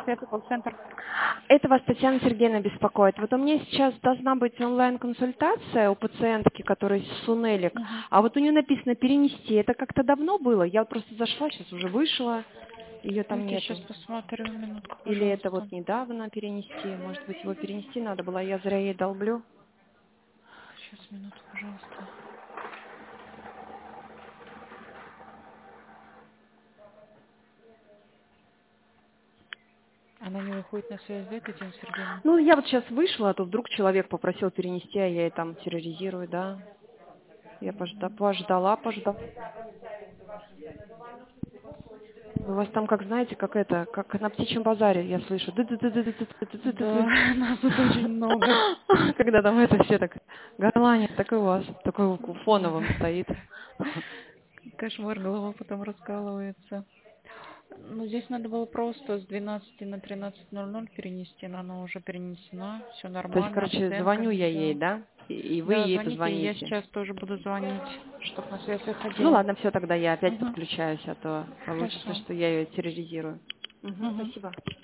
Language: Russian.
Это колл-центр. Это вас Татьяна Сергеевна беспокоит. Вот у меня сейчас должна быть онлайн-консультация у пациентки, которая Сунелик, Мгм. а вот у нее написано перенести. Это как-то давно было? Я вот просто зашла, сейчас уже вышла, ее там Я сейчас нету. посмотрю, минутку, Или это пожалуйста. вот недавно перенести? Может быть, его перенести надо было, я зря ей долблю. Сейчас, минутку, пожалуйста. Она не выходит на связь, да, Татьяна Сергеевна? Ну, я вот сейчас вышла, а то вдруг человек попросил перенести, а я ей там терроризирую, да. Я пождала. У вас там, как знаете, как это, как на птичьем базаре, я слышу. Да, нас тут очень много. Когда там это все так горланит, так и у вас, такой фоновым стоит. Кошмар, голова потом раскалывается. Ну, здесь надо было просто с 12 на 13:00 перенести, но она уже перенесена. Все То есть, нормально, короче, оценка, звоню я ей, да. да? И вы Да, ей звоните, и я позвоните. сейчас тоже буду звонить, чтобы на связь Ну выходила. ладно, все, тогда я опять Угу. подключаюсь, а то получится, Хорошо. что я ее терроризирую. Угу. Спасибо.